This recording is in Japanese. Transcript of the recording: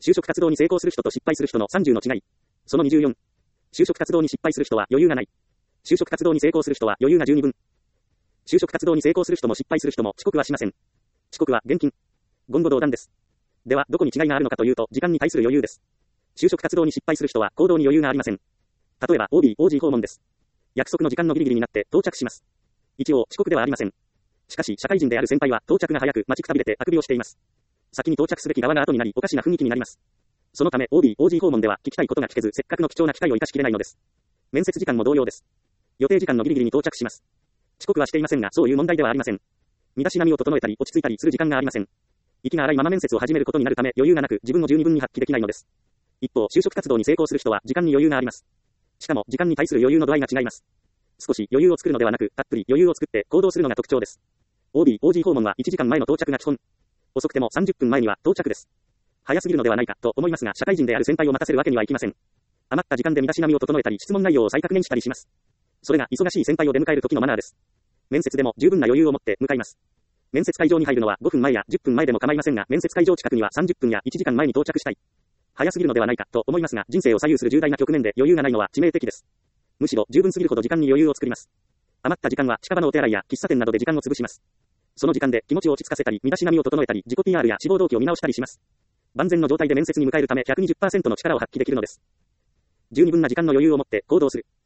就職活動に成功する人と失敗する人の30の違い。その24。就職活動に失敗する人は余裕がない。就職活動に成功する人は余裕が十二分。就職活動に成功する人も失敗する人も遅刻はしません。遅刻は厳禁。言語道断です。では、どこに違いがあるのかというと、時間に対する余裕です。就職活動に失敗する人は行動に余裕がありません。例えば、OB、OG 訪問です。約束の時間のギリギリになって到着します。一応、遅刻ではありません。しかし、社会人である先輩は到着が早く待ちくたびれてあくびをしています。先に到着すべき側が後になり、おかしな雰囲気になります。そのため、OB、OG 訪問では聞きたいことが聞けず、せっかくの貴重な機会を生かしきれないのです。面接時間も同様です。予定時間のギリギリに到着します。遅刻はしていませんが、そういう問題ではありません。身だしなみを整えたり、落ち着いたりする時間がありません。息が荒いまま面接を始めることになるため、余裕がなく、自分を十二分に発揮できないのです。一方、就職活動に成功する人は、時間に余裕があります。しかも、時間に対する余裕の度合いが違います。少し余裕を作るのではなく、たっぷり余裕を作って行動するのが特徴です。OB、OG 訪問は1時間前の到着が基本。遅くても30分前には到着です。早すぎるのではないかと思いますが、社会人である先輩を待たせるわけにはいきません。余った時間で身だしなみを整えたり、質問内容を再確認したりします。それが忙しい先輩を出迎える時のマナーです。面接でも十分な余裕を持って向かいます。面接会場に入るのは5分前や10分前でも構いませんが、面接会場近くには30分や1時間前に到着したい。早すぎるのではないかと思いますが、人生を左右する重大な局面で余裕がないのは致命的です。むしろ十分すぎるほど時間に余裕を作ります。余った時間は近場のお手洗いや喫茶店などで時間を潰します。その時間で気持ちを落ち着かせたり、身だしなみを整えたり、自己 PR や志望動機を見直したりします。万全の状態で面接に迎えるため 120% の力を発揮できるのです。十二分な時間の余裕を持って行動する。